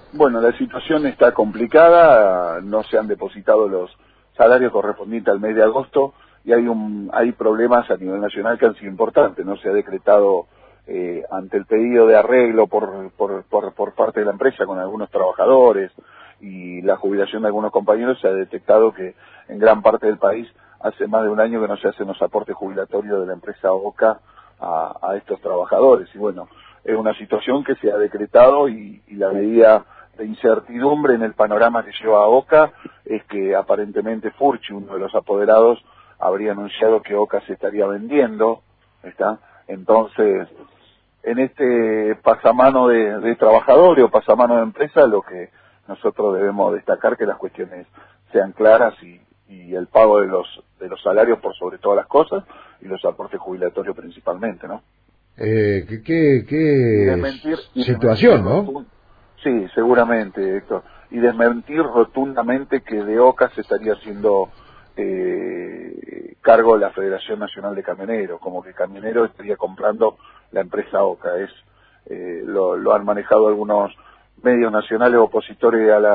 Bueno, la situación está complicada, no se han depositado los salarios correspondientes al mes de agosto y hay problemas a nivel nacional que han sido importantes. No se ha decretado ante el pedido de arreglo por parte de la empresa con algunos trabajadores y la jubilación de algunos compañeros, se ha detectado que en gran parte del país hace más de un año que no se hacen los aportes jubilatorios de la empresa OCA a estos trabajadores. Y bueno, es una situación que se ha decretado y la medida de incertidumbre en el panorama que lleva a OCA es que aparentemente Furchi, uno de los apoderados, habría anunciado que OCA se estaría vendiendo, ¿está? Entonces, en este pasamano de trabajadores o pasamano de empresa, lo que nosotros debemos destacar que las cuestiones sean claras y el pago de los salarios por sobre todas las cosas y los aportes jubilatorios principalmente, ¿no? Qué situación, ¿no? Sí, seguramente, Héctor. Y desmentir rotundamente que de OCA se estaría haciendo cargo de la Federación Nacional de Camioneros, como que Camionero estaría comprando la empresa OCA. Lo han manejado algunos medios nacionales opositores a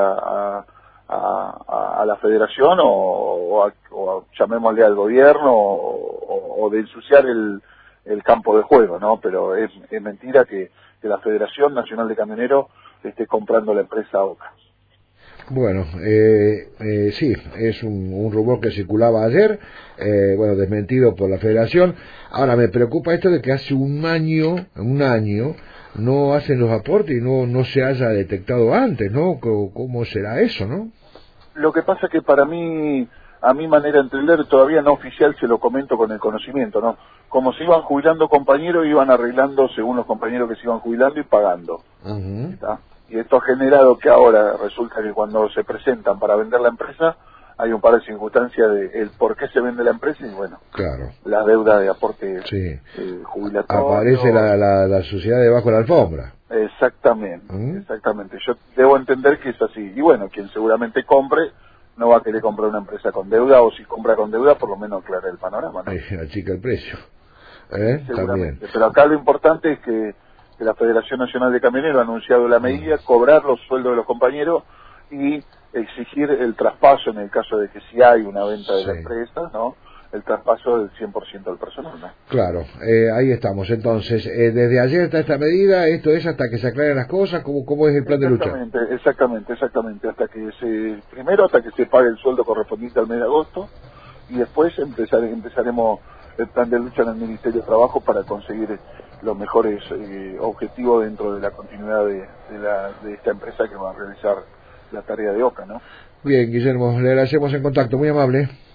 la Federación o llamémosle al gobierno o de ensuciar el campo de juego, ¿no? Pero es mentira que la Federación Nacional de Camioneros esté comprando la empresa OCA. Bueno, sí, es un rumor que circulaba ayer, bueno, desmentido por la Federación. Ahora me preocupa esto de que hace un año no hacen los aportes y no se haya detectado antes, ¿no? ¿Cómo será eso, no? Lo que pasa que para mí, a mi manera de entender, todavía no oficial, se lo comento con el conocimiento, ¿no? Como se iban jubilando compañeros, iban arreglando según los compañeros que se iban jubilando y pagando. ¿Está? Y esto ha generado que ahora resulta que cuando se presentan para vender la empresa, hay un par de circunstancias de el por qué se vende la empresa y bueno, claro, la deuda de aporte sí, jubilatorio. Aparece la sociedad debajo de la alfombra. Exactamente, exactamente. Yo debo entender que es así. Y bueno, quien seguramente compre no va a querer comprar una empresa con deuda, o si compra con deuda, por lo menos aclara el panorama, ¿no? Achica el precio. Seguramente. También. Pero acá lo importante es que la Federación Nacional de Camioneros ha anunciado la medida, cobrar los sueldos de los compañeros y exigir el traspaso en el caso de que si hay una venta de la empresa, ¿no? El traspaso del 100% del personal, ¿no? Claro, ahí estamos. Entonces, desde ayer está esta medida, esto es hasta que se aclaren las cosas, ¿cómo es el plan de lucha? Exactamente, hasta que se pague el sueldo correspondiente al mes de agosto y después empezaremos el plan de lucha en el Ministerio de Trabajo para conseguir los mejores objetivos dentro de la continuidad de esta empresa que va a realizar la tarea de OCA, ¿no? Bien, Guillermo, le agradecemos en contacto, muy amable.